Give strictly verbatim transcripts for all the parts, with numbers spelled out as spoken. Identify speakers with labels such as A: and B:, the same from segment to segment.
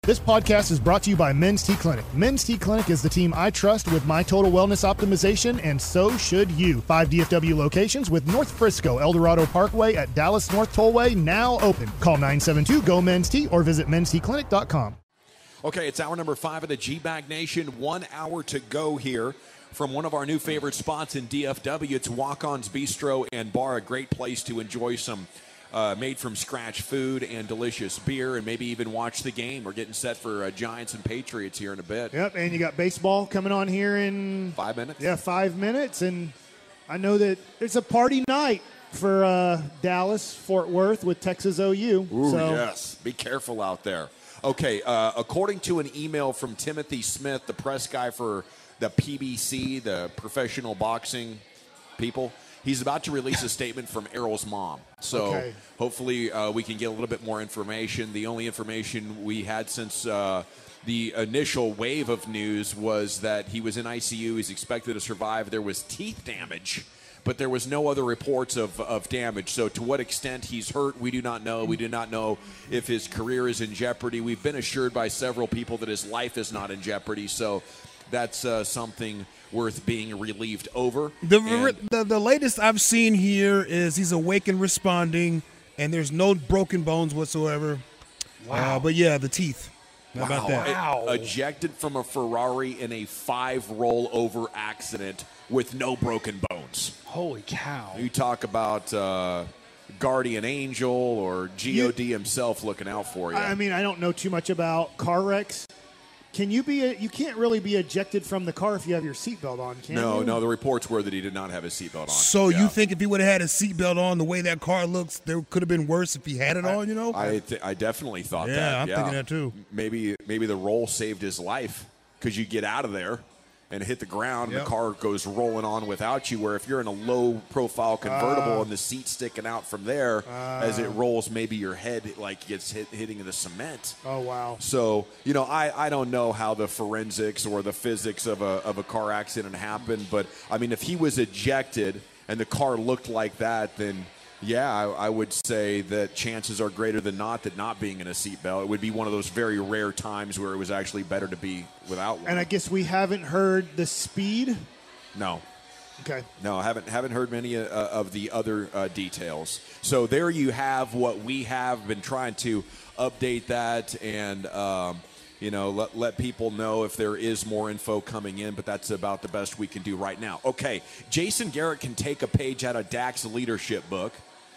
A: This podcast is brought to you by Men's T Clinic. Men's T Clinic is the team I trust with my total wellness optimization, and so should you. Five D F W locations with North Frisco, El Dorado Parkway at Dallas North Tollway now open. Call nine seven two, G O, Men's T or visit men's t clinic dot com.
B: Okay, it's hour number five of the G-Bag Nation. One hour to go here from one of our new favorite spots in D F W. It's Walk-On's Bistro and Bar, a great place to enjoy some Uh, made-from-scratch food and delicious beer, and maybe even watch the game. We're getting set for uh, Giants and Patriots here in a bit.
A: Yep, and you got baseball coming on here in...
B: Five minutes?
A: Yeah, five minutes, and I know that it's a party night for uh, Dallas, Fort Worth with Texas O U.
B: Ooh,
A: so.
B: yes. Be careful out there. Okay, uh, according to an email from Timothy Smith, the press guy for the P B C, the professional boxing people, he's about to release a statement from Errol's mom. So
A: okay.
B: hopefully uh, we can get a little bit more information. The only information we had since uh, the initial wave of news was that he was in I C U. He's expected to survive. There was teeth damage, but there was no other reports of, of damage. So to what extent he's hurt, we do not know. We do not know if his career is in jeopardy. We've been assured by several people that his life is not in jeopardy. So that's uh, something worth being relieved over.
C: The,
B: and,
C: the the latest I've seen here is he's awake and responding, and there's no broken bones whatsoever. Wow. Uh, but, yeah, the teeth. How
B: wow.
C: about that?
B: Wow. Ejected from a Ferrari in a five-roll-over accident with no broken bones.
D: Holy cow.
B: You talk about uh, guardian angel or G O D you, himself looking out for you.
A: I mean, I don't know too much about car wrecks. Can you be? A, you can't really be ejected from the car if you have your seatbelt on, can
B: no,
A: you?
B: No, The reports were that he did not have his seatbelt on.
C: So
B: yeah.
C: you think if he would have had his seatbelt on, the way that car looks, there could have been worse if he had it
B: I,
C: on, you know?
B: I th- I definitely thought
C: yeah,
B: that.
C: I'm
B: yeah,
C: thinking that too.
B: Maybe, maybe the roll saved his life because you get out of there and hit the ground,
C: yep.
B: and the car goes rolling on without you, where if you're in a low-profile convertible
A: uh,
B: and the seat's sticking out from there, uh, as it rolls, maybe your head like gets hit, hitting the cement.
A: Oh, wow.
B: So, you know, I, I don't know how the forensics or the physics of a, of a car accident happened, but, I mean, if he was ejected and the car looked like that, then – yeah, I, I would say that chances are greater than not that not being in a seatbelt. It would be one of those very rare times where it was actually better to be without one.
A: And I guess we haven't heard the speed?
B: No.
A: Okay.
B: No, I haven't, haven't heard many uh, of the other uh, details. So there you have what we have been trying to update that and, um, you know, let, let people know if there is more info coming in, but that's about the best we can do right now. Okay, Jason Garrett can take a page out of Dak's leadership book.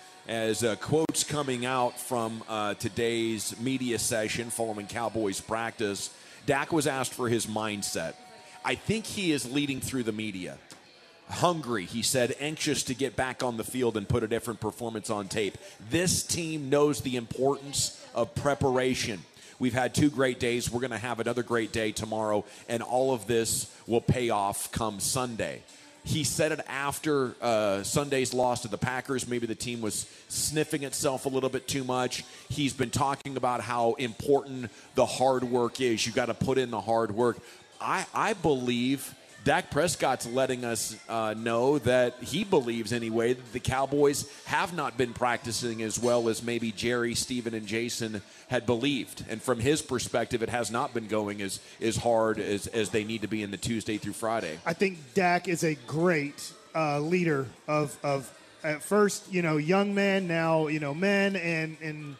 B: As uh, quotes coming out from uh, today's media session following Cowboys practice, Dak was asked for his mindset. I think he is leading through the media. Hungry, he said, anxious to get back on the field and put a different performance on tape. This team knows the importance of preparation. We've had two great days. We're going to have another great day tomorrow, and all of this will pay off come Sunday. He said it after uh, Sunday's loss to the Packers. Maybe the team was sniffing itself a little bit too much. He's been talking about how important the hard work is. You got to put in the hard work. I, I believe Dak Prescott's letting us uh, know that he believes anyway that the Cowboys have not been practicing as well as maybe Jerry, Steven, and Jason had believed. And from his perspective, it has not been going as, as hard as, as they need to be in the Tuesday through Friday.
A: I think Dak is a great uh, leader of, of, at first, you know, young men, now, you know, men, and and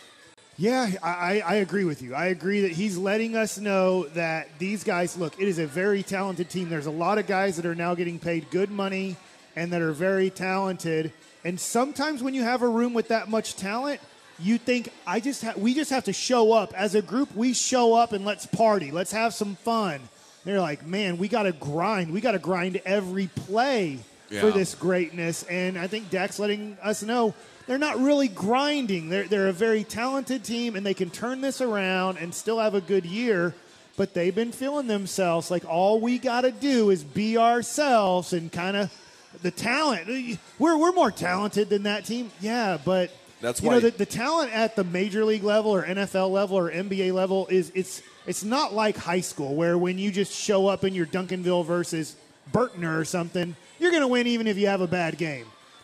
A: yeah, I, I agree with you. I agree that he's letting us know that these guys, look, it is a very talented team. There's a lot of guys that are now getting paid good money and that are very talented. And sometimes when you have a room with that much talent, you think, I just ha- we just have to show up. As a group, we show up and let's party. Let's have some fun. They're like, man, we got to grind. We got to grind every play yeah. for this greatness. And I think Dak's letting us know they're not really grinding. They're, they're a very talented team, and they can turn this around and still have a good year. But they've been feeling themselves like all we got to do is be ourselves and kind of the talent. We're, we're more talented than that team. Yeah, but –
B: That's
A: you
B: why
A: know the, the talent at the major league level or N F L level or N B A level is it's it's not like high school where when you just show up in your Duncanville versus Burtner or something, you're going to win even if you have a bad game.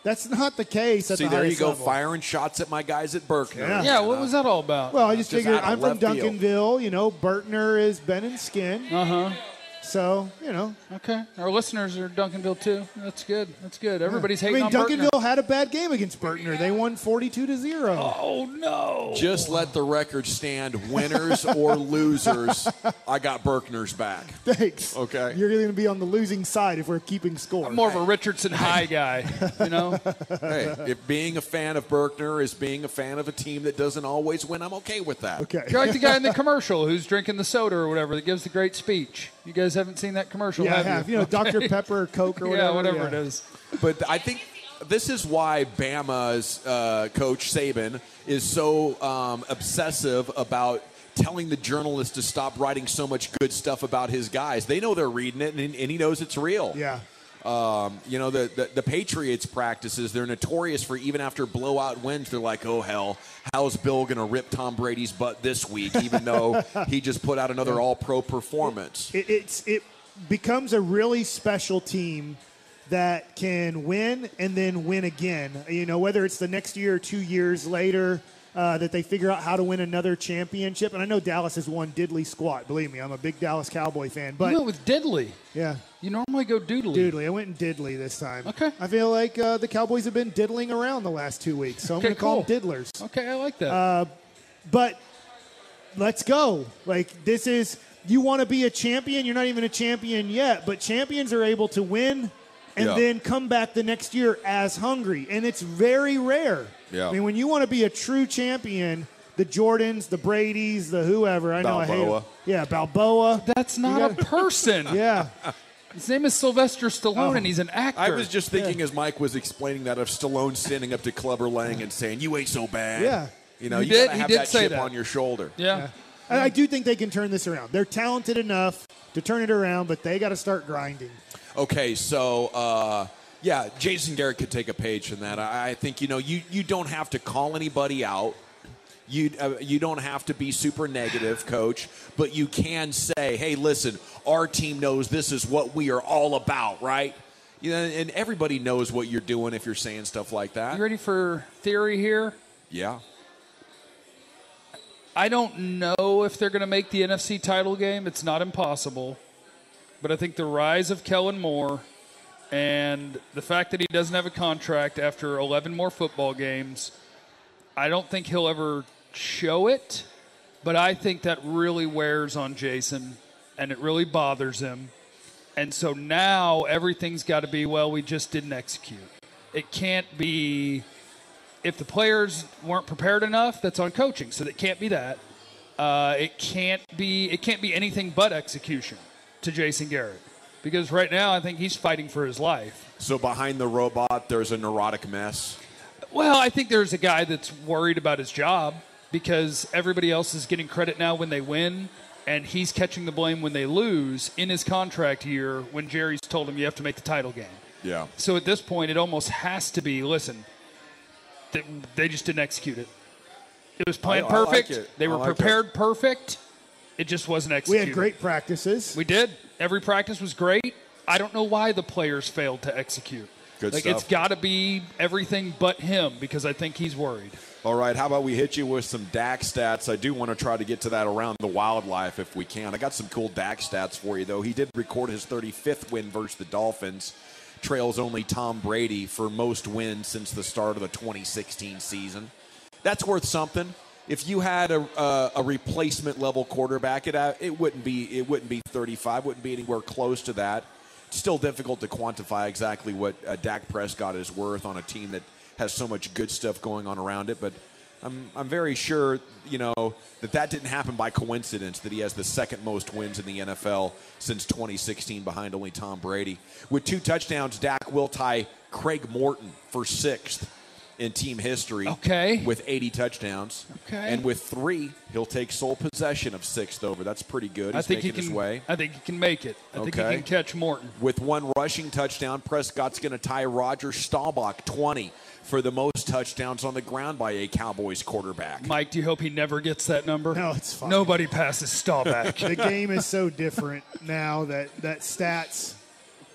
A: That's not the case at
B: See,
A: the
B: there you
A: highest
B: go,
A: level.
B: firing shots at my guys at Berkner.
A: Yeah.
D: Yeah, what was that all about?
A: Well, I just
B: Just
A: figured
B: out of
A: I'm from
B: left field.
A: Duncanville. You know, Berkner is Ben and Skin.
D: Uh-huh.
A: So, you know.
D: Okay. Our listeners are Duncanville, too. That's good. That's good. Everybody's
A: I
D: hating
A: mean,
D: on
A: Duncanville
D: Berkner.
A: had a bad game against Berkner. They won forty-two to zero.
D: Oh, no.
B: Just let the record stand, winners or losers, I got Berkner's back.
A: Thanks.
B: Okay.
A: You're going to be on the losing side if we're keeping score.
D: I'm more of a Richardson High guy, you know?
B: Hey, if being a fan of Berkner is being a fan of a team that doesn't always win, I'm okay with that.
A: Okay.
D: You're like the guy in the commercial who's drinking the soda or whatever that gives the great speech. You guys haven't seen that commercial,
A: Yeah, I
D: have
A: have.
D: you?
A: You know, Doctor Pepper, Coke, or whatever.
D: Yeah, whatever
A: yeah.
D: it is.
B: But I think this is why Bama's uh, coach, Saban, is so um, obsessive about telling the journalists to stop writing so much good stuff about his guys. They know they're reading it, and, and he knows it's real.
A: Yeah.
B: Um, you know, the, the, the Patriots practices, they're notorious for even after blowout wins, they're like, oh, hell, how's Bill going to rip Tom Brady's butt this week, even though he just put out another all-pro performance?
A: It, it's it becomes a really special team that can win and then win again. You know, whether it's the next year or two years later uh, that they figure out how to win another championship. And I know Dallas has won diddly squat. Believe me, I'm a big Dallas Cowboy fan. But
D: You went with Diddley.
A: yeah,
D: You normally go Doodly.
A: diddly. I went in diddly this time.
D: Okay.
A: I feel like uh, the Cowboys have been diddling around the last two weeks, so I'm
D: Okay,
A: going to call
D: cool.
A: them diddlers.
D: Okay, I like that.
A: But let's go. Like, this is, you want to be a champion. You're not even a champion yet, but champions are able to win and
B: Yeah.
A: then come back the next year as hungry. And it's very rare.
B: Yeah.
A: I mean, when you want to be a true champion, the Jordans, the Bradys, the whoever, I know I hate
B: Balboa.
A: them. Yeah, Balboa.
D: That's not a
A: gotta-
D: person.
A: Yeah.
D: His name is Sylvester Stallone,
A: Oh.
D: and he's an actor.
B: I was just thinking as Mike was explaining that of Stallone standing up to Clubber Lang and saying, you ain't so bad.
A: Yeah.
B: You know,
D: He
B: you
D: did-
B: got to
D: he
B: have
D: did
B: that
D: say
B: chip
D: that.
B: on your shoulder.
D: Yeah.
A: And I do think they can turn this around. They're talented enough to turn it around, but they got to start grinding.
B: Okay, so uh, yeah, Jason Garrett could take a page from that. I, I think you know you, you don't have to call anybody out. You uh, you don't have to be super negative, Coach, but you can say, hey, listen, our team knows this is what we are all about, right? You know, and everybody knows what you're doing if you're saying stuff like that.
D: You ready for theory here?
B: Yeah.
D: I don't know if they're going to make the N F C title game. It's not impossible. But I think the rise of Kellen Moore and the fact that he doesn't have a contract after eleven more football games, I don't think he'll ever show it. But I think that really wears on Jason, and it really bothers him. And so now everything's got to be, well, we just didn't execute. It can't be... If the players weren't prepared enough, that's on coaching. So it can't be that. Uh, it can't be. It can't be anything but execution to Jason Garrett, because right now I think he's fighting for his life.
B: So behind the robot, there's a neurotic mess.
D: Well, I think there's a guy that's worried about his job because everybody else is getting credit now when they win, and he's catching the blame when they lose in his contract year when Jerry's told him you have to make the title game.
B: Yeah.
D: So at this point, it almost has to be, listen, they, they just didn't execute it. It was planned
B: I- I like
D: perfect.
B: it.
D: They
B: I
D: were
B: like it.
D: prepared perfect. It just wasn't
A: We
D: executed.
A: had great practices.
D: We did. Every practice was great. I don't know why the players failed to execute.
B: Good
D: like
B: stuff.
D: It's got to be everything but him because I think he's worried.
B: All right, how about we hit you with some Dak stats? I do want to try to get to that around the wildlife if we can. I got some cool Dak stats for you, though. He did record his thirty-fifth win versus the Dolphins. Trails only Tom Brady for most wins since the start of the twenty sixteen season. That's worth something. If you had a, a, a replacement level quarterback, it uh, it wouldn't be it wouldn't be thirty-five, wouldn't be anywhere close to that. It's still difficult to quantify exactly what uh, Dak Prescott is worth on a team that has so much good stuff going on around it, but I'm I'm very sure, you know, that that didn't happen by coincidence, that he has the second most wins in the N F L since twenty sixteen behind only Tom Brady. With two touchdowns, Dak will tie Craig Morton for sixth in team history.
D: Okay.
B: With eighty touchdowns.
D: Okay.
B: And with three, he'll take sole possession of sixth over. That's pretty good. He's
D: I think he
B: making
D: can.
B: his way.
D: I think he can make it. I think he
B: Okay.
D: can catch Morton.
B: With one rushing touchdown, Prescott's going to tie Roger Staubach, twenty, for the most touchdowns on the ground by a Cowboys quarterback.
D: Mike, do you hope he never gets that number?
A: No, it's fine.
D: Nobody passes Staubach.
A: The game is so different now that, that stats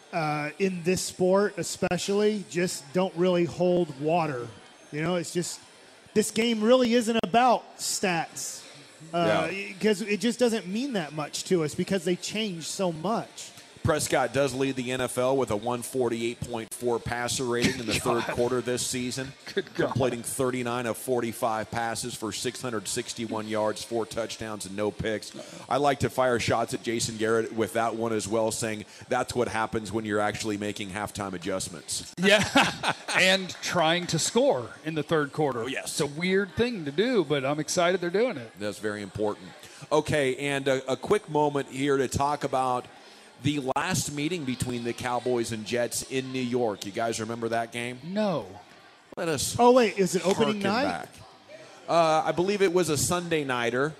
A: uh, in this sport especially just don't really hold water. You know, it's just this game really isn't about stats because uh,
B: yeah.
A: it just doesn't mean that much to us because they change so much.
B: Prescott does lead the N F L with a one forty-eight point four passer rating in the third quarter this season, completing thirty-nine of forty-five passes for six hundred sixty-one yards, four touchdowns, and no picks. I like to fire shots at Jason Garrett with that one as well, saying that's what happens when you're actually making halftime adjustments.
D: Yeah, and trying to score in the third quarter.
B: Oh, yes.
D: It's a weird thing to do, but I'm excited they're doing it.
B: That's very important. Okay, and a, a quick moment here to talk about the last meeting between the Cowboys and Jets in New York. You guys remember that game?
D: No.
B: Let us.
A: Oh wait, is it opening
B: harken
A: night?
B: Back. Uh, I believe it was a Sunday nighter,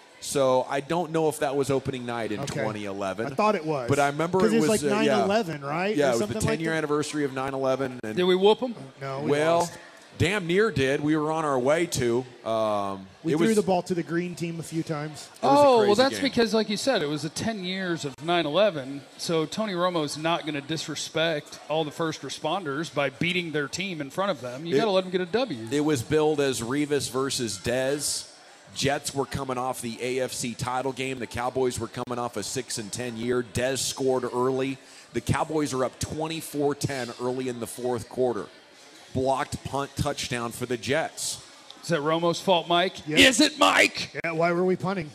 B: so I don't know if that was opening night in
A: Okay.
B: twenty eleven.
A: I thought it was,
B: but I remember it
A: because
B: was
A: it's like
B: uh,
A: nine
B: yeah.
A: eleven, right?
B: Yeah,
A: Or
B: it was the
A: something like
B: ten-year
A: that?
B: anniversary of nine eleven. And
D: Did we whoop them?
A: No, we
B: well,
A: lost.
B: damn near did. We were on our way to. Um,
A: We
B: it
A: threw
B: was,
A: the ball to the green team a few times.
B: It was a
D: Oh, well,
B: crazy
D: that's
B: game.
D: because, like you said, it was a ten years of nine eleven, so Tony Romo's not going to disrespect all the first responders by beating their team in front of them. You
B: It-
D: got to let them get a W.
B: It was billed as Revis versus Dez. Jets were coming off the A F C title game. The Cowboys were coming off a six and ten year. Dez scored early. The Cowboys are up twenty-four ten early in the fourth quarter. Blocked punt touchdown for the Jets.
D: Is that Romo's fault, Mike?
A: Yeah.
D: Is it, Mike?
A: Yeah, why were we punting?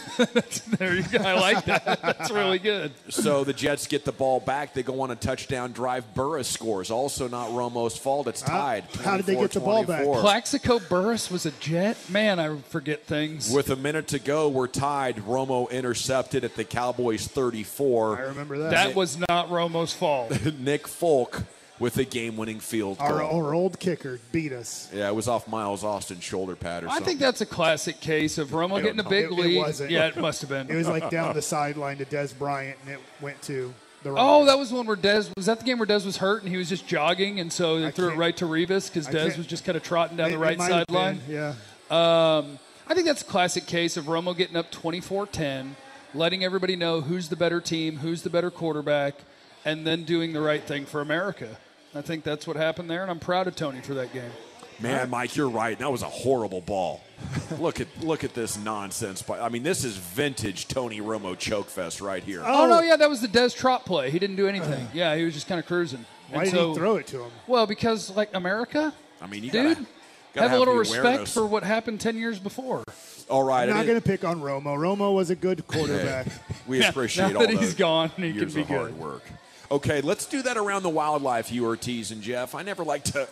D: There you go. I like that. That's really good.
B: So the Jets get the ball back. They go on a touchdown drive. Burris scores. Also not Romo's fault. It's tied.
A: how did they get the ball back?
B: twenty-four.
D: Plaxico Burris was a Jet? Man, I forget things.
B: With a minute to go, we're tied. Romo intercepted at the Cowboys thirty-four.
A: I remember that.
D: That was not Romo's fault.
B: Nick Folk with a game-winning field goal.
A: our, our old kicker beat us.
B: Yeah, it was off Miles Austin's shoulder pad or
D: I
B: something.
D: think that's a classic case of Romo getting a
B: know.
D: big
A: It- it
D: lead.
A: wasn't.
D: Yeah, it must have been.
A: It was like down the sideline to Des Bryant, and it went to the right.
D: Oh, that was the one where Dez was that the game where Dez was hurt and he was just jogging, and so they
A: I
D: threw it
A: can't-
D: right to Revis because
A: I
D: Dez
A: can't-
D: was just kind of trotting down
A: It-
D: the
A: it
D: right
A: might have
D: sideline.
A: been, Yeah.
D: Um, I think that's a classic case of Romo getting up twenty-four ten, letting everybody know who's the better team, who's the better quarterback, and then doing the right thing for America. I think that's what happened there, and I'm proud of Tony for that game.
B: Man, Mike, you're right. That was a horrible ball. look at look at this nonsense. But I mean, this is vintage Tony Romo choke fest right here.
D: Oh, no, yeah, that was the Dez Trot play. He didn't do anything. Yeah, he was just kind of cruising.
A: Why
D: And
A: did
D: so-
A: he throw it to him?
D: Well, because, like, America,
B: I mean, you
D: dude,
B: gotta, gotta
D: have a little
B: the
D: respect
B: awareness.
D: for what happened ten years before.
B: All right,
A: I'm
B: I
A: not
B: mean,
A: going to pick on Romo. Romo was a good quarterback.
B: we appreciate
D: now
B: all
D: that he's
B: those
D: gone, he
B: years
D: can be
B: of hard
D: good.
B: work. Okay, let's do that around the wildlife, you Ortiz and Jeff. I never like to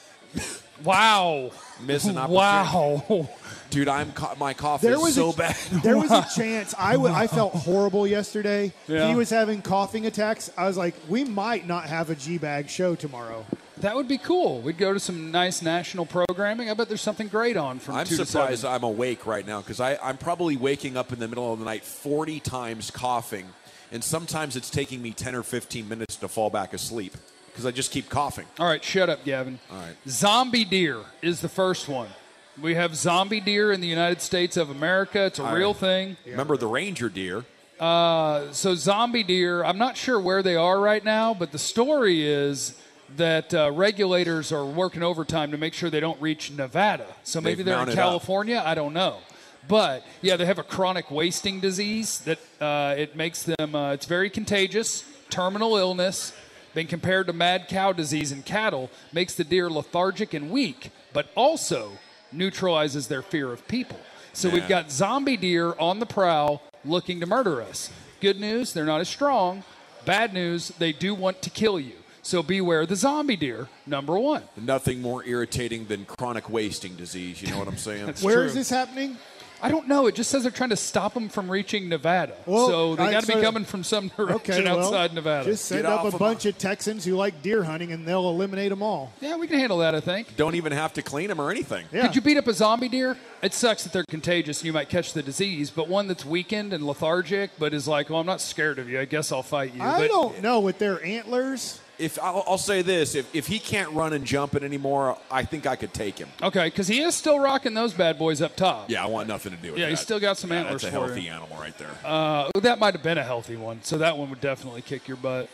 D: Wow.
B: miss an opportunity.
D: Wow.
B: Dude, I'm co- my cough
A: There
B: is
A: was
B: so
A: a,
B: bad.
A: There was a chance. I, w- I felt horrible yesterday.
D: Yeah.
A: He was having coughing attacks. I was like, we might not have a G-Bag show tomorrow.
D: That would be cool. We'd go to some nice national programming. I bet there's something great on from
B: I'm
D: two
B: surprised
D: to seven.
B: I'm awake right now because I'm probably waking up in the middle of the night forty times coughing, and sometimes it's taking me ten or fifteen minutes to fall back asleep because I just keep coughing.
D: All right, shut up, Gavin.
B: All right.
D: Zombie deer is the first one. We have zombie deer in the United States of America. It's a
B: All
D: real
B: right.
D: thing.
B: Remember the ranger deer?
D: Uh, so zombie deer, I'm not sure where they are right now, but the story is that uh, regulators are working overtime to make sure they don't reach Nevada. So maybe
B: They've
D: they're in
B: mounted
D: California. I don't know. But, yeah, they have a chronic wasting disease that uh, it makes them, uh, it's very contagious, terminal illness. Been compared to mad cow disease in cattle, makes the deer lethargic and weak, but also neutralizes their fear of people. So we've
B: Yeah.
D: got zombie deer on the prowl looking to murder us. Good news, they're not as strong. Bad news, they do want to kill you. So beware the zombie deer, number one.
B: Nothing more irritating than chronic wasting disease. You know what I'm saying?
A: Where is
D: true.
A: this happening?
D: I don't know. It just says they're trying to stop them from reaching Nevada.
A: Well,
D: so they
A: I-
D: got to be
A: so-
D: coming from some direction
A: Okay, well,
D: outside Nevada.
A: just send
B: Get
A: up
B: off
A: a
B: of
A: bunch of Texans who like deer hunting, and they'll eliminate them all.
D: Yeah, we can handle that, I think.
B: Don't even have to clean them or anything.
A: Yeah.
D: Could you beat up a zombie deer? It sucks that they're contagious and you might catch the disease, but one that's weakened and lethargic, but is like, well, I'm not scared of you. I guess I'll fight you.
A: I
D: but
A: don't know with their antlers.
B: If I'll, I'll say this, if, if he can't run and jump it anymore, I think I could take him.
D: Okay, because he is still rocking those bad boys up top.
B: Yeah, I want nothing to do with
D: Yeah,
B: that.
D: he's still got some
B: Yeah,
D: antlers
B: That's a
D: for
B: healthy
D: you.
B: animal right there.
D: Uh, that might have been a healthy one, so that one would definitely kick your butt.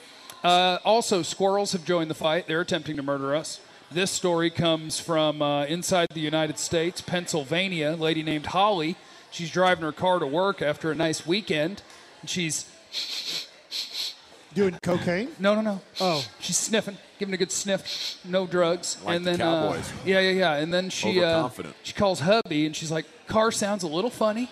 D: Uh, also, squirrels have joined the fight. They're attempting to murder us. This story comes from uh, inside the United States, Pennsylvania. A lady named Holly. She's driving her car to work after a nice weekend. And she's
A: doing cocaine.
D: No, no, no.
A: Oh,
D: she's sniffing, giving a good sniff. No drugs.
B: Like
D: and
B: the
D: then,
B: Cowboys.
D: Uh, yeah, yeah, yeah. And then she uh,
B: Overconfident.
D: she calls hubby, and she's like, "Car sounds a little funny.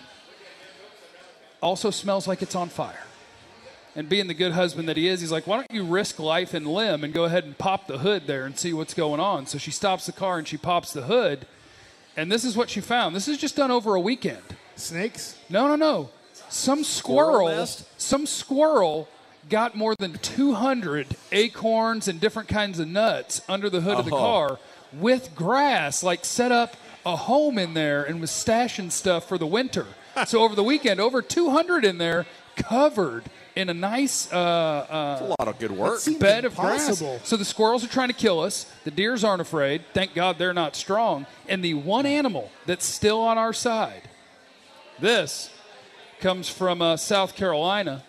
D: Also smells like it's on fire." And being the good husband that he is, he's like, why don't you risk life and limb and go ahead and pop the hood there and see what's going on? So she stops the car and she pops the hood. And this is what she found. This is just done over a weekend.
A: snakes?
D: No, no, no. Some
B: Squirrel
D: squirrel,
B: nest?
D: some squirrel got more than two hundred acorns and different kinds of nuts under the hood of the
B: Oh.
D: car with grass, like set up a home in there and was stashing stuff for the winter. So over the weekend, over two hundred in there, covered in a nice uh, uh,
B: A lot of good work.
A: That seems
D: bed of
A: impossible.
D: grass. So the squirrels are trying to kill us. The deers aren't afraid. Thank God they're not strong. And the one animal that's still on our side, this comes from uh, South Carolina,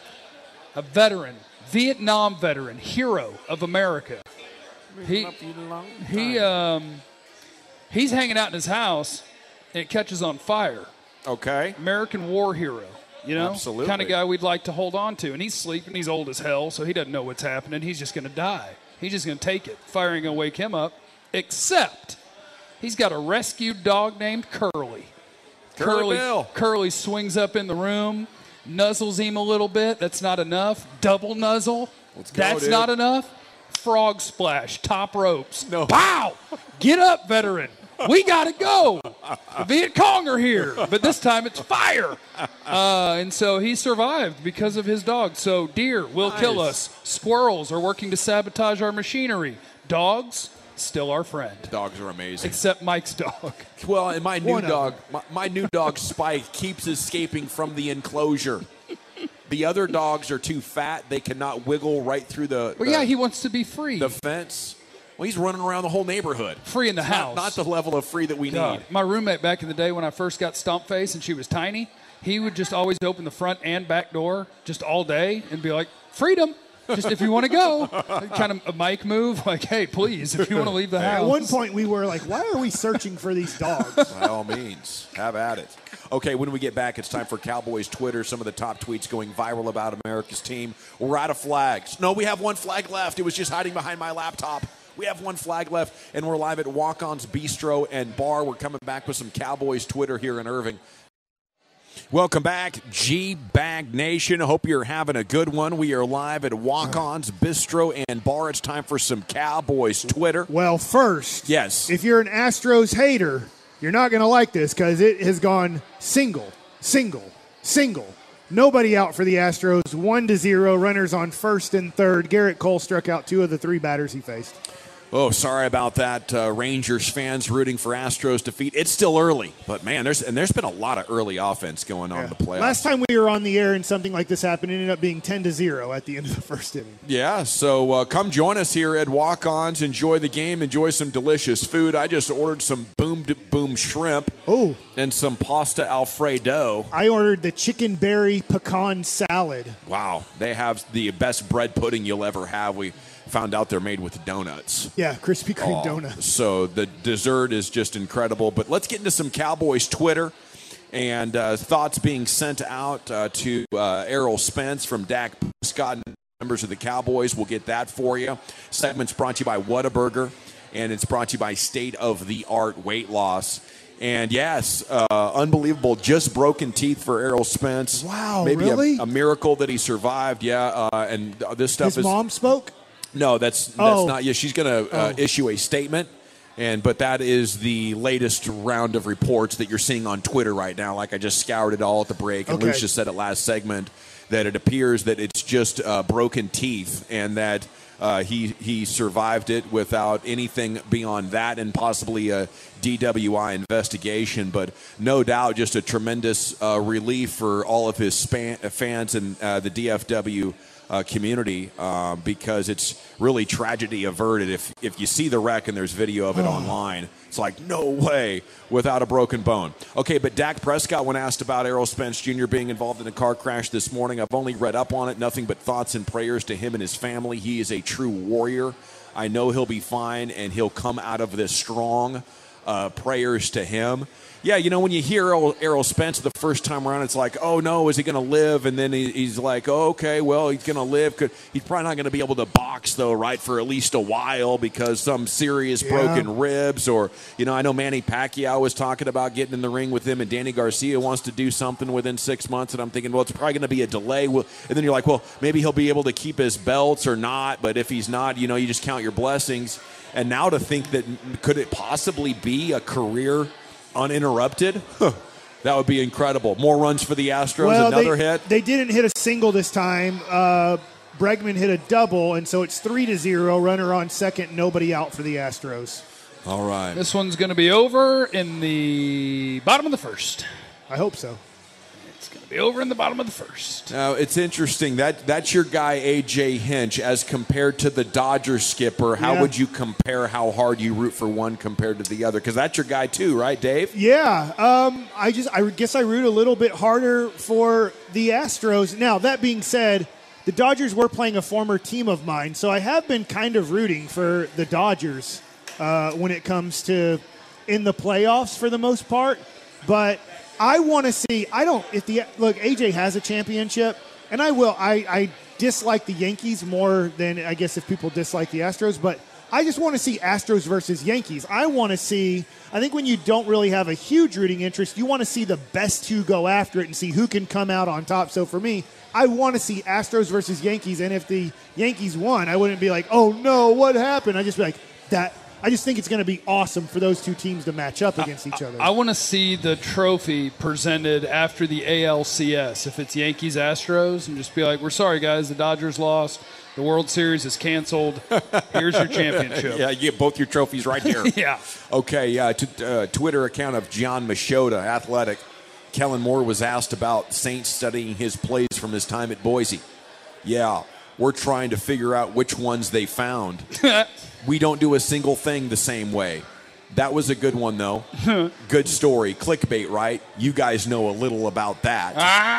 D: a veteran, Vietnam veteran, hero of America. He, he, um, he's hanging out in his house, and it catches on fire.
B: Okay.
D: American war hero. You know,
B: Absolutely.
D: kind of guy we'd like to hold on to. And he's sleeping. He's old as hell, so he doesn't know what's happening. He's just going to die. He's just going to take it. Fire ain't going to wake him up. Except he's got a rescued dog named Curly.
B: Curly Bill.
D: Curly swings up in the room, nuzzles him a little bit. That's not enough. Double nuzzle.
B: Let's go,
D: That's
B: dude.
D: not enough. Frog splash. Top ropes.
B: No.
D: Pow! Get up, veteran. We got to go. The Viet Cong are here, but this time it's fire. Uh, and so he survived because of his dog. So deer will kill
B: Nice.
D: us. Squirrels are working to sabotage our machinery. Dogs, still our friend.
B: Dogs are amazing.
D: Except Mike's dog.
B: Well, and my new
A: One of
B: dog, my, my new dog Spike, keeps escaping from the enclosure. The other dogs are too fat; they cannot wiggle right through the.
D: Well,
B: the,
D: yeah, he wants to be free.
B: the fence. Well, he's running around the whole neighborhood.
D: Free in the
B: It's
D: house.
B: Not, not the level of free that we
D: God.
B: need.
D: My roommate back in the day when I first got Stomp Face and she was tiny, he would just always open the front and back door just all day and be like, freedom. Just if you want to go. Kind of a mic move. Like, hey, please, if you want to leave the house.
A: At one point, we were like, why are we searching for these dogs?
B: By all means, have at it. Okay, when we get back, it's time for Cowboys Twitter. Some of the top tweets going viral about America's team. We're out of flags. No, we have one flag left. It was just hiding behind my laptop. We have one flag left, and we're live at Walk-On's Bistro and Bar. We're coming back with some Cowboys Twitter here in Irving. Welcome back, G-Bag Nation. I hope you're having a good one. We are live at Walk-On's Bistro and Bar. It's time for some Cowboys Twitter.
A: Well, first,
B: Yes.
A: if you're an Astros hater, you're not going to like this because it has gone single, single, single. Nobody out for the Astros. One to zero. Runners on first and third. Garrett Cole struck out two of the three batters he faced.
B: Oh, sorry about that, uh, Rangers fans rooting for Astros defeat. It's still early, but man, there's and there's been a lot of early offense going on in the playoffs.
A: Last time we were on the air and something like this happened, it ended up being ten to zero at the end of the first inning.
B: Yeah, so uh, come join us here at Walk-Ons. Enjoy the game. Enjoy some delicious food. I just ordered some boom boom shrimp
A: Oh,
B: and some pasta Alfredo.
A: I ordered the chicken berry pecan salad.
B: Wow, they have the best bread pudding you'll ever have. We found out they're made with donuts.
A: Yeah, Krispy Kreme
B: Oh,
A: donuts.
B: So the dessert is just incredible. But let's get into some Cowboys Twitter and uh, thoughts being sent out uh, to uh, Errol Spence from Dak Prescott and members of the Cowboys. We'll get that for you. Segment's brought to you by Whataburger, and it's brought to you by State of the Art Weight Loss. And yes, uh, unbelievable, just broken teeth for Errol Spence.
A: Wow,
B: Maybe
A: really?
B: a, a miracle that he survived. Yeah, uh, and this stuff
A: His
B: is.
A: mom spoke?
B: No, that's that's
A: Oh.
B: not. Yeah, she's going to uh,
A: Oh.
B: issue a statement, and but that is the latest round of reports that you're seeing on Twitter right now. Like I just scoured it all at the break, and
A: Okay.
B: Lucia said it last segment that it appears that it's just uh, broken teeth, and that uh, he he survived it without anything beyond that, and possibly a D W I investigation. But no doubt, just a tremendous uh, relief for all of his span, fans and uh, the D F W uh, community, uh, because it's really tragedy averted. If if you see the wreck and there's video of it oh. online, it's like, no way, without a broken bone. Okay, but Dak Prescott, when asked about Errol Spence Junior being involved in a car crash this morning, I've only read up on it, nothing but thoughts and prayers to him and his family. He is a true warrior. I know he'll be fine, and he'll come out of this strong. Uh, prayers to him. Yeah, you know, when you hear Errol, Errol Spence the first time around, it's like, oh, no, is he going to live? And then he, he's like, oh, okay, well, he's going to live. Could, he's probably not going to be able to box, though, right, for at least a while because some serious yeah. broken ribs. Or, you know, I know Manny Pacquiao was talking about getting in the ring with him, and Danny Garcia wants to do something within six months. And I'm thinking, well, it's probably going to be a delay. And then you're like, well, maybe he'll be able to keep his belts or not. But if he's not, you know, you just count your blessings. And now to think that could it possibly be a career uninterrupted? Huh. That would be incredible. More runs for the Astros,
A: well,
B: another
A: they,
B: hit.
A: They didn't hit a single this time. Uh, Bregman hit a double, and so it's three to zero. Runner on second, nobody out for the Astros.
B: All right.
D: This one's going to be over in the bottom of the first.
A: I hope so.
D: It's going to be over in the bottom of the first.
B: Now, it's interesting. That That's your guy, A J Hinch, as compared to the Dodgers skipper. How
A: yeah.
B: would you compare how hard you root for one compared to the other? Because that's your guy, too, right, Dave?
A: Yeah. Um, I just, I guess I root a little bit harder for the Astros. Now, that being said, the Dodgers were playing a former team of mine, so I have been kind of rooting for the Dodgers uh, when it comes to in the playoffs for the most part. But I want to see. I don't. If the look, A J has a championship, and I will. I, I dislike the Yankees more than I guess if people dislike the Astros. But I just want to see Astros versus Yankees. I want to see. I think when you don't really have a huge rooting interest, you want to see the best two go after it and see who can come out on top. So for me, I want to see Astros versus Yankees. And if the Yankees won, I wouldn't be like, oh no, what happened? I just be like that. I just think it's going to be awesome for those two teams to match up against each other.
D: I, I want to see the trophy presented after the A L C S, if it's Yankees Astros, and just be like, we're sorry, guys, the Dodgers lost. The World Series is canceled. Here's your championship.
B: Yeah, you get both your trophies right here.
D: yeah.
B: Okay, uh, t- uh, Twitter account of John Machota, Athletic. Kellen Moore was asked about Saints studying his plays from his time at Boise. Yeah, we're trying to figure out which ones they found. We don't do a single thing the same way. That was a good one, though. Good story. Clickbait, right? You guys know a little about that.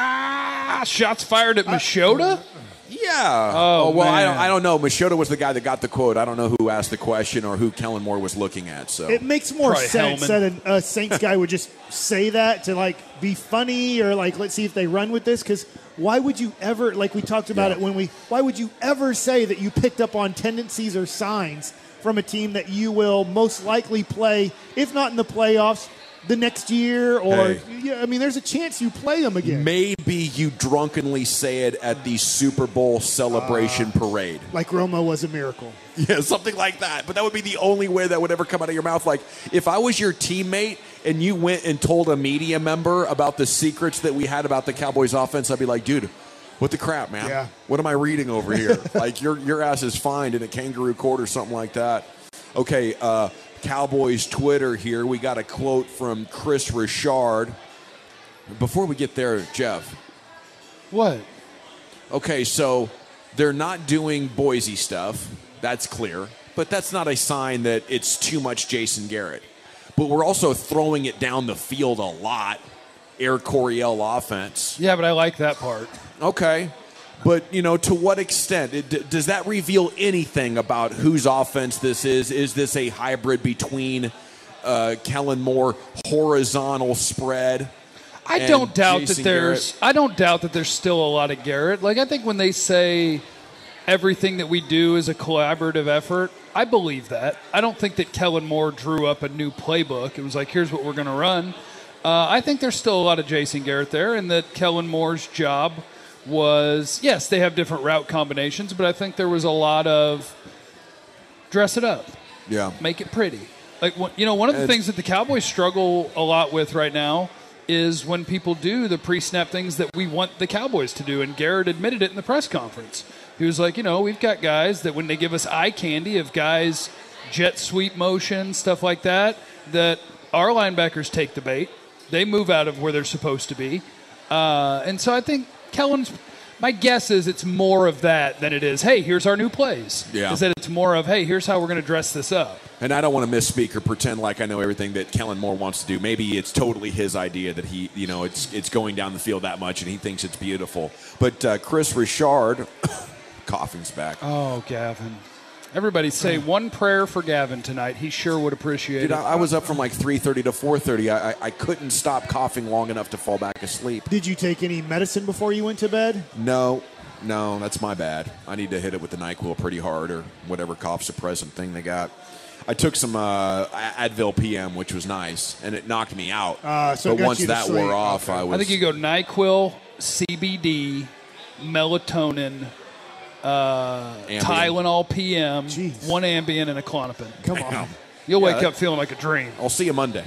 D: Ah, shots fired at Machota? Uh,
B: yeah.
D: Oh,
B: oh well,
D: man.
B: I don't, I don't know. Machota was the guy that got the quote. I don't know who asked the question or who Kellen Moore was looking at. So
A: it makes more
D: Probably
A: sense
D: Hellman.
A: that a, a Saints guy would just say that to like be funny or like let's see if they run with this because. Why would you ever, like we talked about yeah. it when we, why would you ever say that you picked up on tendencies or signs from a team that you will most likely play, if not in the playoffs, the next year? Or, hey. yeah, I mean, there's a chance you play them again.
B: Maybe you drunkenly say it at the Super Bowl celebration uh, parade.
A: Like Romo was a miracle.
B: Yeah, something like that. But that would be the only way that would ever come out of your mouth. Like, if I was your teammate and you went and told a media member about the secrets that we had about the Cowboys offense, I'd be like, dude, what the crap, man?
A: Yeah.
B: What am I reading over here? Like, your your ass is fined in a kangaroo court or something like that. Okay, uh, Cowboys Twitter here. We got a quote from Chris Richard. Before we get there, Jeff.
D: What?
B: Okay, so they're not doing Boise stuff. That's clear. But that's not a sign that it's too much Jason Garrett. But we're also throwing it down the field a lot. Air Coryell offense.
D: Yeah, but I like that part.
B: Okay. But, you know, to what extent? It, does that reveal anything about whose offense this is? Is this a hybrid between uh, Kellen Moore horizontal spread?
D: I don't doubt Jason that there's. Garrett? I don't doubt that there's still a lot of Garrett. Like I think when they say everything that we do is a collaborative effort, I believe that. I don't think that Kellen Moore drew up a new playbook. It was like, here's what we're going to run. Uh, I think there's still a lot of Jason Garrett there, and that Kellen Moore's job was, yes, they have different route combinations, but I think there was a lot of dress it up.
B: Yeah.
D: Make it pretty. Like, you know, one of the it's, things that the Cowboys struggle a lot with right now is when people do the pre-snap things that we want the Cowboys to do, and Garrett admitted it in the press conference. He was like, you know, we've got guys that when they give us eye candy of guys, jet sweep motion, stuff like that, that our linebackers take the bait. They move out of where they're supposed to be. Uh, and so I think Kellen's, my guess is it's more of that than it is, hey, here's our new plays.
B: Yeah.
D: Is that it's more of, hey, here's how we're going to dress this up.
B: And I don't want to misspeak or pretend like I know everything that Kellen Moore wants to do. Maybe it's totally his idea that he, you know, it's it's going down the field that much and he thinks it's beautiful. But uh, Chris Richard, coughing's back.
D: Oh, Gavin. Everybody say one prayer for Gavin tonight. He sure would appreciate
B: Dude,
D: it.
B: I, I was up from like three thirty to four thirty. I, I, I couldn't stop coughing long enough to fall back asleep.
A: Did you take any medicine before you went to bed?
B: No, no, that's my bad. I need to hit it with the NyQuil pretty hard or whatever cough suppressant thing they got. I took some uh, Advil P M, which was nice, and it knocked me out.
A: Uh, so it
B: but
A: got
B: once
A: you to
B: that
A: sleep.
B: wore off,
A: Okay.
B: I was.
D: I think you go NyQuil, C B D, melatonin, uh,
B: Ambien.
D: Tylenol P M,
A: Jeez.
D: one Ambien, and a Klonopin.
A: Come on.
D: You'll wake
B: Yeah,
D: up feeling like a dream.
B: I'll see you Monday.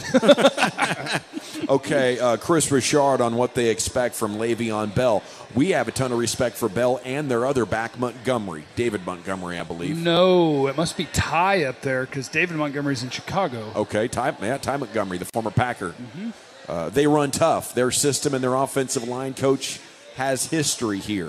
B: Okay, uh, Chris Richard on what they expect from Le'Veon Bell. We have a ton of respect for Bell and their other back, Montgomery. David Montgomery, I believe.
D: No, it must be Ty up there because David Montgomery's in Chicago.
B: Okay, Ty, yeah, Ty Montgomery, the former Packer. Uh, they run tough. Their system and their offensive line coach has history here.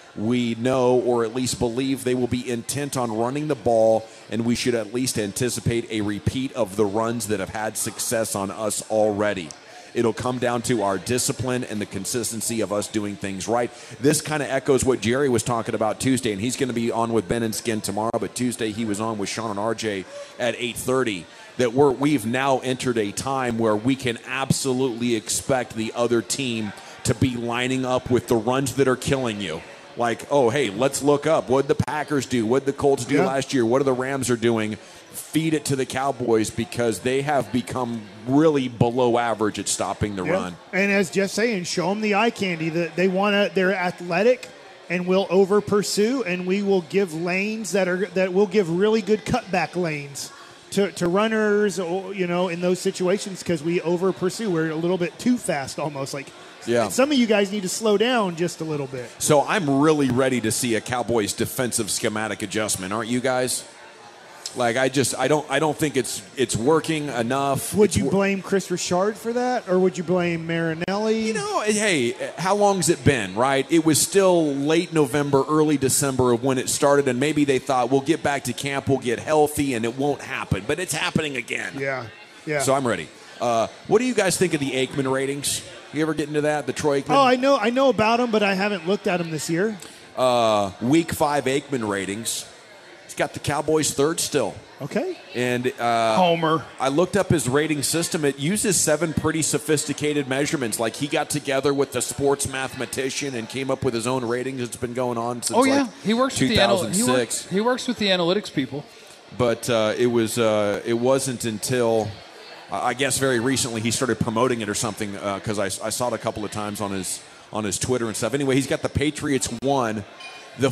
B: We know, or at least believe, they will be intent on running the ball, and we should at least anticipate a repeat of the runs that have had success on us already. It'll come down to our discipline and the consistency of us doing things right. This kind of echoes what Jerry was talking about Tuesday, and he's going to be on with Ben and Skin tomorrow, but Tuesday he was on with Sean and R J at eight thirty. That we're, we've now entered a time where we can absolutely expect the other team to be lining up with the runs that are killing you. Like, oh, hey, let's look up. What did the Packers do? What did the Colts do
A: Yeah.
B: last year? What are the Rams are doing? Feed it to the Cowboys because they have become really below average at stopping the
A: Yeah.
B: run.
A: And as Jeff's saying, show them the eye candy. That they want to. They're athletic, and will over pursue, and we will give lanes that are that will give really good cutback lanes to, to runners. Or, you know, in those situations because we over pursue. We're a little bit too fast, almost like.
B: Yeah.
A: Some of you guys need to slow down just a little bit.
B: So I'm really ready to see a Cowboys defensive schematic adjustment, aren't you guys? Like I just I don't I don't think it's it's working enough.
A: Would
B: It's
A: you
B: wor-
A: blame Chris Richard for that, or would you blame Marinelli?
B: You know, hey, how long's it been, right? It was still late November, early December of when it started, and maybe they thought we'll get back to camp, we'll get healthy, and it won't happen. But it's happening again.
A: Yeah, yeah.
B: So I'm ready. Uh, what do you guys think of the Aikman ratings? You ever get into that, the Troy Aikman?
A: oh, I know, I know about him, but I haven't looked at him this year.
B: Uh, week five Aikman ratings. He's got the Cowboys third still.
A: Okay.
B: And uh,
D: Homer.
B: I looked up his rating system. It uses seven pretty sophisticated measurements. Like he got together with the sports mathematician and came up with his own ratings. It's been going on since
D: Oh yeah,
B: like
D: he works with the anal- he,
B: 2006.
D: works, he works with the analytics people.
B: But uh, it was uh, it wasn't until uh, I guess very recently he started promoting it or something because I, I saw it a couple of times on his on his Twitter and stuff. Anyway, he's got the Patriots one, the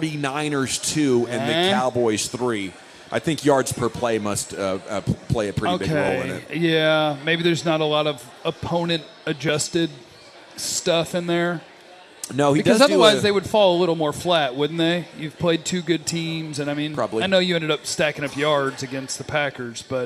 B: 49ers two, and the
D: Eh?
B: Cowboys three. I think yards per play must uh, uh, play a pretty big role in
D: Okay,
B: it.
D: yeah, maybe there's not a lot of opponent adjusted stuff in there.
B: No, he
D: Because
B: does do
D: otherwise
B: a-
D: they would fall a little more flat, wouldn't they? You've played two good teams, and I mean,
B: Probably.
D: I know you ended up stacking up yards against the Packers, but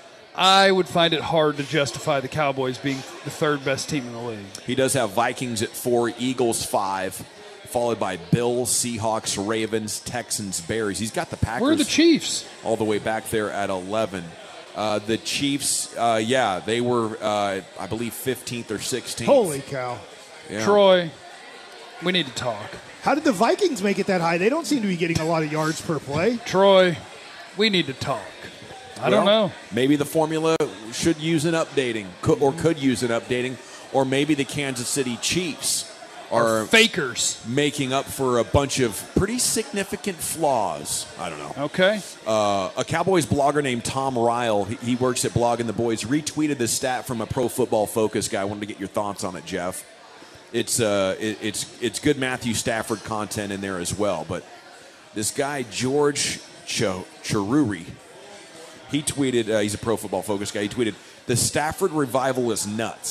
D: I would find it hard to justify the Cowboys being the third best team in the league.
B: He does have Vikings at four, Eagles five, followed by Bills, Seahawks, Ravens, Texans, Bears. He's got the Packers
D: Where are the Chiefs?
B: all the way back there at eleven. Uh, the Chiefs, uh, yeah, they were, uh, I believe, fifteenth or sixteenth.
A: Holy cow.
B: Yeah.
D: Troy, we need to talk.
A: How did the Vikings make it that high? They don't seem to be getting a lot of yards per play.
D: Troy, we need to talk. I don't
B: Well,
D: know.
B: Maybe the formula should use an updating, could, or could use an updating, or maybe the Kansas City Chiefs are
D: Fakers.
B: making up for a bunch of pretty significant flaws. I don't know.
D: Okay.
B: Uh, a Cowboys blogger named Tom Ryle, he, he works at Blogging the Boys, retweeted this stat from a Pro Football Focus guy. I wanted to get your thoughts on it, Jeff. It's uh, it, it's it's good Matthew Stafford content in there as well. But this guy George Cho- Cheruri, he tweeted. Uh, he's a Pro Football Focus guy. He tweeted, "The Stafford revival is nuts.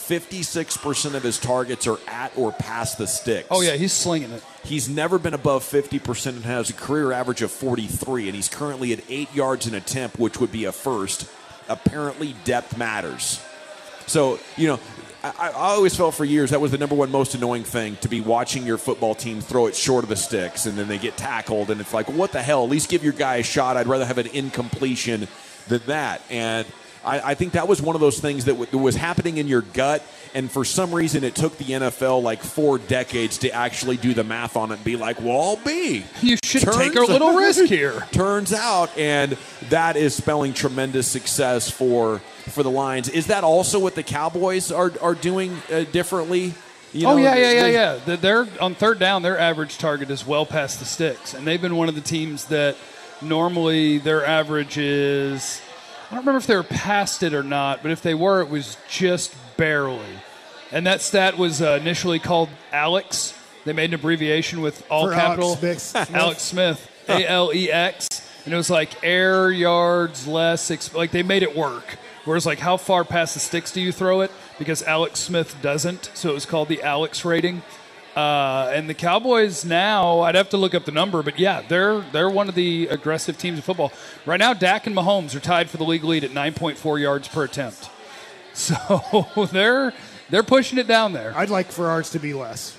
B: fifty-six percent of his targets are at or past the sticks.
D: Oh, yeah, he's slinging it.
B: He's never been above fifty percent and has a career average of forty-three, and he's currently at eight yards an attempt, which would be a first. Apparently, depth matters. So, you know, I, I always felt for years that was the number one most annoying thing, to be watching your football team throw it short of the sticks, and then they get tackled, and it's like, what the hell? At least give your guy a shot. I'd rather have an incompletion than that. And I, I think that was one of those things that, w- that was happening in your gut, and for some reason it took the N F L like four decades to actually do the math on it and be like, well, I'll be.
D: You should
B: Turns
D: take a little risk here.
B: Turns out, and that is spelling tremendous success for for the Lions. Is that also what the Cowboys are are doing uh, differently? You
D: oh,
B: know,
D: yeah, yeah, yeah,
B: they-
D: yeah. The- They're, on third down, their average target is well past the sticks, and they've been one of the teams that normally their average is – I don't remember if they were past it or not, but if they were, it was just barely. And that stat was uh, initially called Alex. They made an abbreviation with all
A: For
D: capital.
A: Alex Smith.
D: Alex Smith, A L E X. And it was like air yards less, exp- like they made it work. Whereas like how far past the sticks do you throw it? Because Alex Smith doesn't, so it was called the Alex rating. Uh, and the Cowboys now, I'd have to look up the number, but yeah, they're they're one of the aggressive teams in football. Right now, Dak and Mahomes are tied for the league lead at nine point four yards per attempt. So they're they're pushing it down there.
A: I'd like for ours to be less.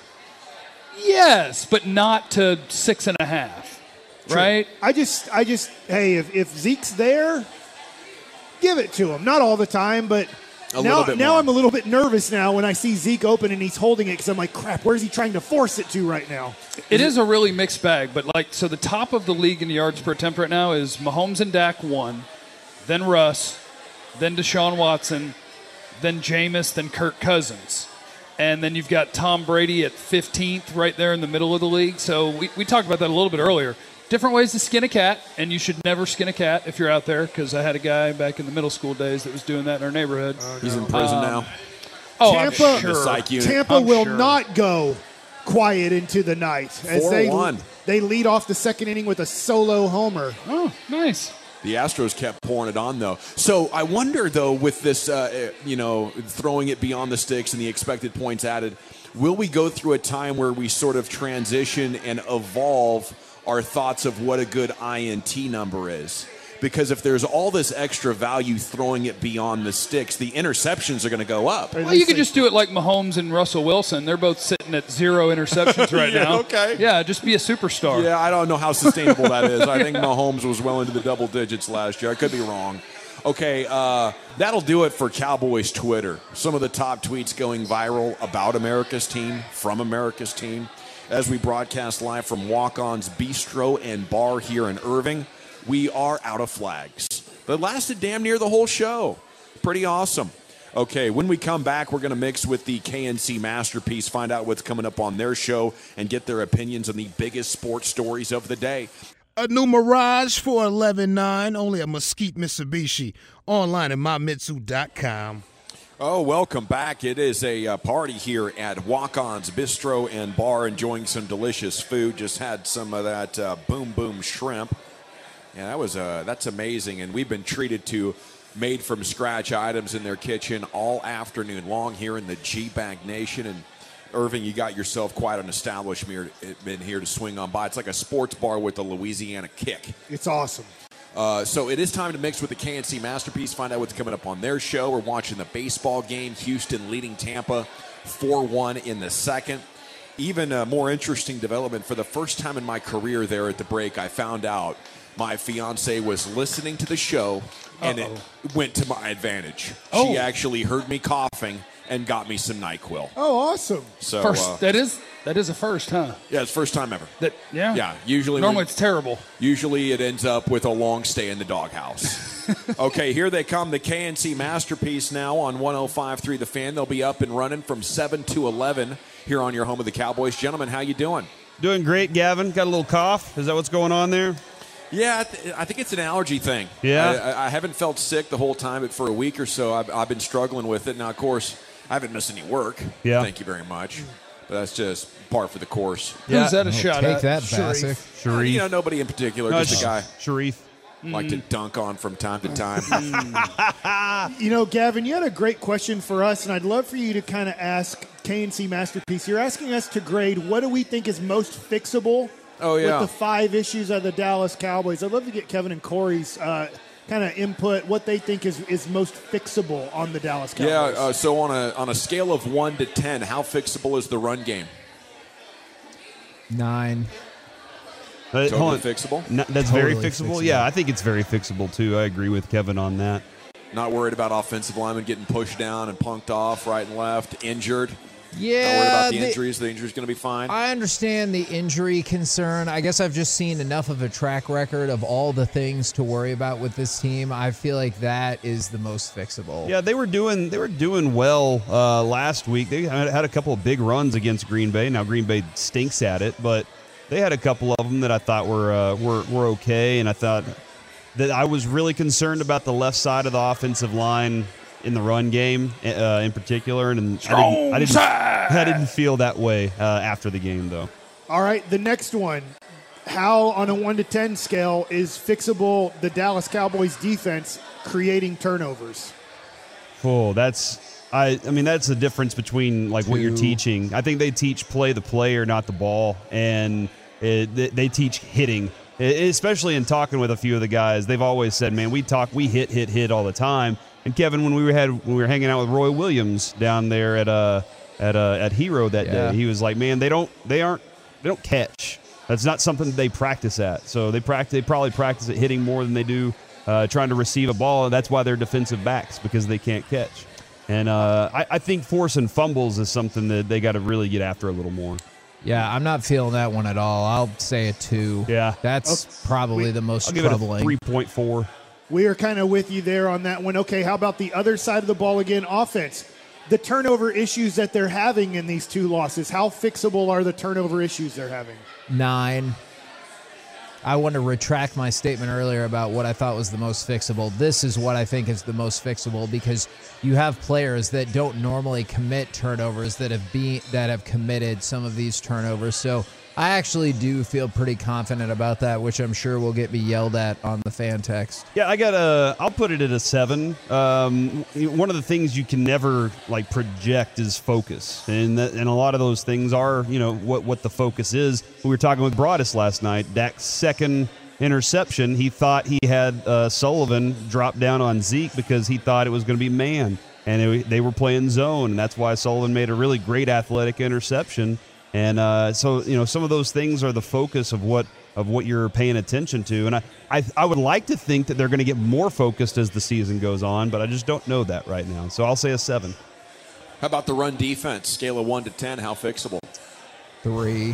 D: Yes, but not to six and a half, right?
A: I just, I just, hey, if, if Zeke's there, give it to him. Not all the time, but
B: A
A: now,
B: little bit
A: now
B: more.
A: I'm a little bit nervous now when I see Zeke open and he's holding it because I'm like, crap, where's he trying to force it to right now?
D: It is a really mixed bag, but like so the top of the league in yards per attempt right now is Mahomes and Dak one, then Russ, then Deshaun Watson, then Jameis, then Kirk Cousins. And then you've got Tom Brady at fifteenth right there in the middle of the league. So we, we talked about that a little bit earlier. Different ways to skin a cat, and you should never skin a cat if you're out there, because I had a guy back in the middle school days that was doing that in our neighborhood.
B: He's in prison
D: Um,
B: now.
D: Oh,
A: Tampa-
D: I'm sure.
B: The psych unit.
A: Tampa
D: I'm
A: will
D: sure.
A: not go quiet into the night as
B: four
A: they
B: one.
A: they lead off the second inning with a solo homer.
D: Oh, nice.
B: The Astros kept pouring it on, though. So I wonder, though, with this, uh, you know, throwing it beyond the sticks and the expected points added, will we go through a time where we sort of transition and evolve our thoughts of what a good I N T number is? Because if there's all this extra value throwing it beyond the sticks, the interceptions are going to go up.
D: Well, you could just do it like Mahomes and Russell Wilson. They're both sitting at zero interceptions right
B: Yeah,
D: now.
B: okay.
D: Yeah, just be a superstar.
B: Yeah, I don't know how sustainable that is. I think Mahomes was well into the double digits last year. I could be wrong. Okay, uh, that'll do it for Cowboys Twitter. Some of the top tweets going viral about America's team, from America's team, as we broadcast live from Walk-On's Bistro and Bar here in Irving. We are out of flags. That lasted damn near the whole show. Pretty awesome. Okay, when we come back, we're going to mix with the K N C Masterpiece, find out what's coming up on their show, and get their opinions on the biggest sports stories of the day.
C: A new Mirage four eleven nine, only a Mesquite, Mitsubishi. Online at my mitsu dot com.
B: Oh, welcome back. It is a uh, party here at Walk-On's Bistro and Bar, enjoying some delicious food. Just had some of that uh, boom boom shrimp. Yeah, that was uh, that's amazing. And we've been treated to made from scratch items in their kitchen all afternoon long here in the G-Bank Nation. And Irving, you got yourself quite an establishment in here to swing on by. It's like a sports bar with a Louisiana kick.
A: It's awesome.
B: Uh, so it is time to mix with the K N C Masterpiece, find out what's coming up on their show. We're watching the baseball game, Houston leading Tampa four one in the second. Even a more interesting development, for the first time in my career there at the break, I found out my fiance was listening to the show, and
D: Uh-oh.
B: it went to my advantage.
D: Oh.
B: She actually heard me coughing and got me some NyQuil.
A: Oh, awesome.
B: So
D: First,
B: uh,
D: that is that is a first, huh?
B: yeah, it's first time ever.
D: That yeah.
B: Yeah, usually
D: Normally
B: when-
D: it's terrible.
B: Usually it ends up with a long stay in the doghouse. Okay, here they come, the K N C Masterpiece now on one oh five point three The Fan. They'll be up and running from seven to eleven here on your home of the Cowboys. Gentlemen, how you doing?
E: Doing great, Gavin. Got a little cough. Is that what's going on there?
B: Yeah, I, th- I think it's an allergy thing.
E: Yeah?
B: I, I, I haven't felt sick the whole time, but for a week or so I've, I've been struggling with it. Now, of course, I haven't missed any work.
E: Yeah.
B: Thank you very much. But that's just par for the course.
E: Yeah.
D: Who's that a
F: Oh,
D: shot
F: take
D: at?
F: that,
A: Sharif.
F: Bassick.
E: Sharif.
B: You know, nobody in particular,
E: No,
B: just a
E: it's
B: guy.
E: Sharif.
B: like to dunk on from time to time.
A: You know, Gavin, you had a great question for us, and I'd love for you to kind of ask K N C Masterpiece. You're asking us to grade what do we think is most fixable
B: Oh, yeah.
A: with the five issues of the Dallas Cowboys. I'd love to get Kevin and Corey's uh, kind of input, what they think is, is most fixable on the Dallas Cowboys.
B: Yeah, uh, so on a on a scale of one to ten, how fixable is the run game?
F: Nine.
E: Uh,
B: Totally
E: hold on.
B: fixable?
E: No, that's
F: Totally
E: very fixable.
F: fixable.
E: Yeah, I think it's very fixable too. I agree with Kevin on that.
B: Not worried about offensive linemen getting pushed down and punked off right and left, injured.
F: Yeah.
B: Not worried about the
F: the-
B: injuries. The injury's going to be fine.
F: I understand the injury concern. I guess I've just seen enough of a track record of all the things to worry about with this team. I feel like that is the most fixable.
E: Yeah, they were doing they were doing well uh, last week. They had had a couple of big runs against Green Bay. Now Green Bay stinks at it, but they had a couple of them that I thought were uh, were were okay. And I thought that I was really concerned about the left side of the offensive line in the run game, uh, in particular. And I didn't, I didn't I didn't feel that way uh, after the game, though.
A: All right, the next one. How, on a one to ten scale, is fixable the Dallas Cowboys defense creating turnovers?
E: Oh, that's I. I mean, that's the difference between like what you're
F: Two.
E: teaching. I think they teach play the player, not the ball, and it, they, they teach hitting. It, especially in talking with a few of the guys, they've always said, "Man, we talk, we hit, hit, hit all the time." And Kevin, when we were had when we were hanging out with Roy Williams down there at uh at uh at Hero that
F: Yeah.
E: day, he was like, "Man, they don't they aren't they don't catch. That's not something they practice at. So they practice they probably practice at hitting more than they do uh, trying to receive a ball, and that's why they're defensive backs, because they can't catch." And uh, I, I think forcing fumbles is something that they got to really get after a little more.
F: Yeah, I'm not feeling that one at all. I'll say a two.
E: Yeah.
F: That's probably
A: we-
F: the most
E: I'll give it a
F: troubling.
E: three point four.
A: We are kind of with you there on that one. Okay, how about the other side of the ball again, offense? The turnover issues that they're having in these two losses, how fixable are the turnover issues they're having?
F: Nine. I want to retract my statement earlier about what I thought was the most fixable. This is what I think is the most fixable, because you have players that don't normally commit turnovers that have been that have committed some of these turnovers. So I actually do feel pretty confident about that, which I'm sure will get me yelled at on the fan text.
E: Yeah, I got a. I'll put it at a seven. Um, one of the things you can never like project is focus, and that, and a lot of those things are, you know, what what the focus is. We were talking with Broadus last night. Dak's second interception, he thought he had uh, Sullivan drop down on Zeke because he thought it was going to be man, and they, they were playing zone, and that's why Sullivan made a really great athletic interception. And uh, so, you know, some of those things are the focus of what of what you're paying attention to. And I, I, I would like to think that they're going to get more focused as the season goes on, but I just don't know that right now. So I'll say a seven.
B: How about the run defense? Scale of one to ten, how fixable?
F: Three.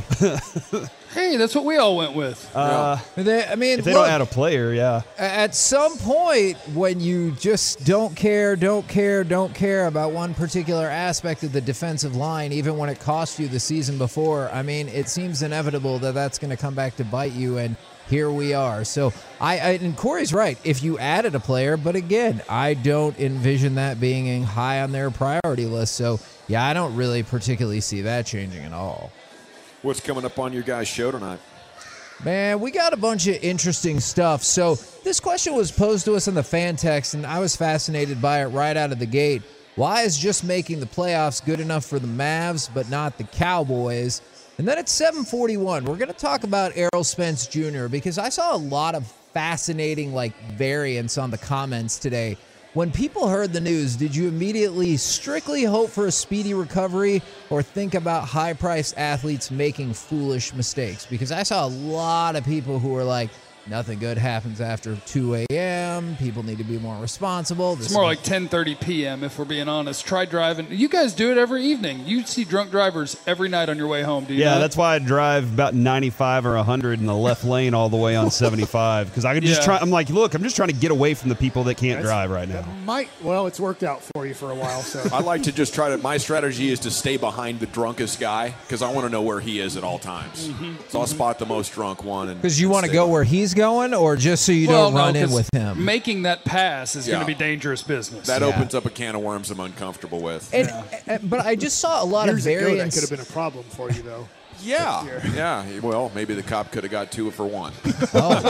D: Hey, that's what we all went with.
E: Uh,
F: They, I mean,
E: if they
F: look,
E: don't add a player, yeah.
F: at some point when you just don't care, don't care, don't care about one particular aspect of the defensive line, even when it cost you the season before, I mean, it seems inevitable that that's going to come back to bite you, and here we are. So I, I and Corey's right. If you added a player, but again, I don't envision that being high on their priority list. So yeah, I don't really particularly see that changing at all.
B: What's coming up on your guys' show tonight?
F: Man, we got a bunch of interesting stuff. So this question was posed to us in the fan text, and I was fascinated by it right out of the gate. Why is just making the playoffs good enough for the Mavs but not the Cowboys? And then at seven forty-one, we're going to talk about Errol Spence Junior because I saw a lot of fascinating like variants on the comments today. When people heard the news, did you immediately strictly hope for a speedy recovery or think about high-priced athletes making foolish mistakes? Because I saw a lot of people who were like, nothing good happens after two a.m. People need to be more responsible. This
D: It's more like ten thirty p.m. if we're being honest. Try driving. You guys do it every evening. You see drunk drivers every night on your way home. Do you?
E: Yeah,
D: not?
E: that's why I drive about ninety-five or one hundred in the left lane all the way on seventy-five, because I could just
D: Yeah.
E: try. I'm like, look, I'm just trying to get away from the people that can't drive right now.
A: Might well, it's worked out for you for a while. So
B: I like to just try to. My strategy is to stay behind the drunkest guy because I want to know where he is at all times. So I'll spot the most drunk one. and
F: Because you want to
B: stay
F: go
B: behind.
F: where he's going, or just so you
D: Well,
F: don't
D: no,
F: run in
D: 'cause
F: with him?
D: Making that pass is going
B: Yeah.
D: to be dangerous business.
B: That
F: Yeah.
B: opens up a can of worms I'm uncomfortable with.
F: And, and- but I just saw a lot
A: years
F: of
A: ago that
F: variants.
A: could have been a problem for you, though.
B: Yeah, yeah. Well, maybe the cop could have got two for one.
F: Oh,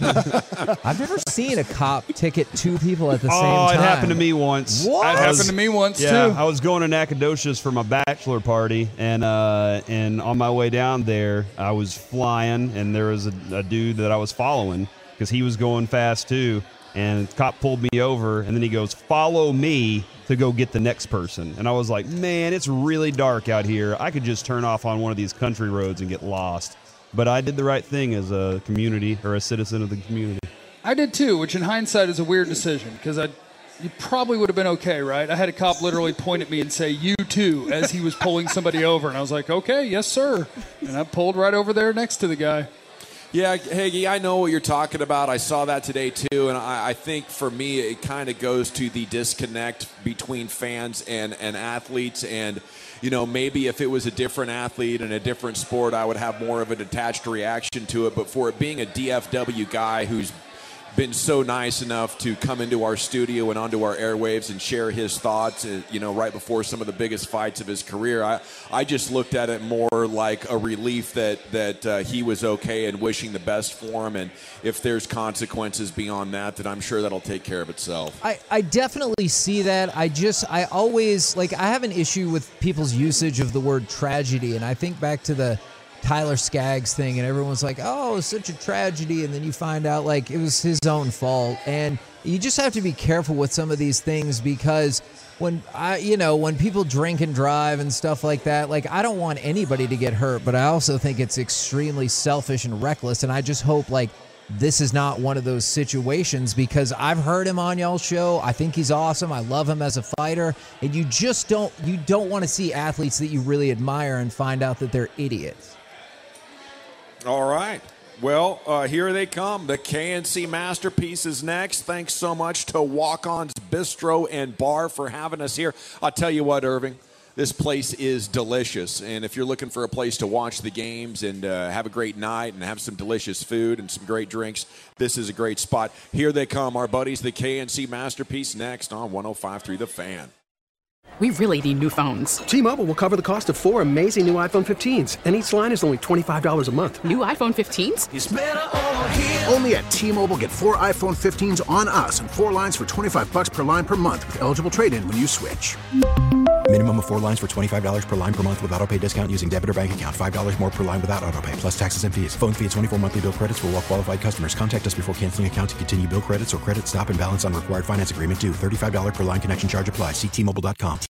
F: man. I've never seen a cop ticket two people at the same
E: Oh,
F: time.
E: it happened to me once.
F: What?
D: That
E: I was-
D: happened to me once,
E: Yeah,
D: too.
E: I was going to Nacogdoches for my bachelor party, and uh, and on my way down there, I was flying, and there was a, a dude that I was following because he was going fast too, and the cop pulled me over, and then he goes, "Follow me to go get the next person," and I was like, "Man, it's really dark out here. I could just turn off on one of these country roads and get lost." But I did the right thing as a community or a citizen of the community.
D: I did too, which in hindsight is a weird decision because I, you probably would have been okay, right? I had a cop literally point at me and say, "You too," as he was pulling somebody over, and I was like, "Okay, yes, sir," and I pulled right over there next to the guy.
B: Yeah, Hagee, I know what you're talking about. I saw that today, too, and I, I think for me it kind of goes to the disconnect between fans and, and athletes. And, you know, maybe if it was a different athlete and a different sport, I would have more of a detached reaction to it. But for it being a D F W guy who's been so nice enough to come into our studio and onto our airwaves and share his thoughts, uh, you know, right before some of the biggest fights of his career, I, I just looked at it more like a relief that that uh, he was okay and wishing the best for him. And if there's consequences beyond that, then I'm sure that'll take care of itself.
F: I, I definitely see that. I just, I always, like, I have an issue with people's usage of the word tragedy, and I think back to the Tyler Skaggs thing, and everyone's like, oh, it's such a tragedy, and then you find out, like, it was his own fault. And you just have to be careful with some of these things because when, I, you know, when people drink and drive and stuff like that, like, I don't want anybody to get hurt, but I also think it's extremely selfish and reckless, and I just hope, like, this is not one of those situations because I've heard him on y'all's show. I think he's awesome. I love him as a fighter. And you just don't, you don't want to see athletes that you really admire and find out that they're idiots.
B: All right. Well, uh, here they come. The K N C Masterpiece is next. Thanks so much to Walk-On's Bistro and Bar for having us here. I'll tell you what, Irving, this place is delicious. And if you're looking for a place to watch the games and uh, have a great night and have some delicious food and some great drinks, this is a great spot. Here they come, our buddies, the K N C Masterpiece, next on one oh five point three The Fan.
G: We really need new phones.
H: T-Mobile will cover the cost of four amazing new iPhone fifteens, and each line is only twenty-five dollars a month.
G: New iPhone fifteens?
I: It's better over here. Only at T-Mobile, get four iPhone fifteens on us and four lines for twenty-five bucks per line per month with eligible trade-in when you switch.
J: Minimum of four lines for twenty-five dollars per line per month with autopay discount using debit or bank account. five dollars more per line without autopay, plus taxes and fees. Phone fee at twenty-four monthly bill credits for well-qualified customers. Contact us before canceling account to continue bill credits or credit stop and balance on required finance agreement due. thirty-five dollars per line connection charge applies. See T Mobile dot com.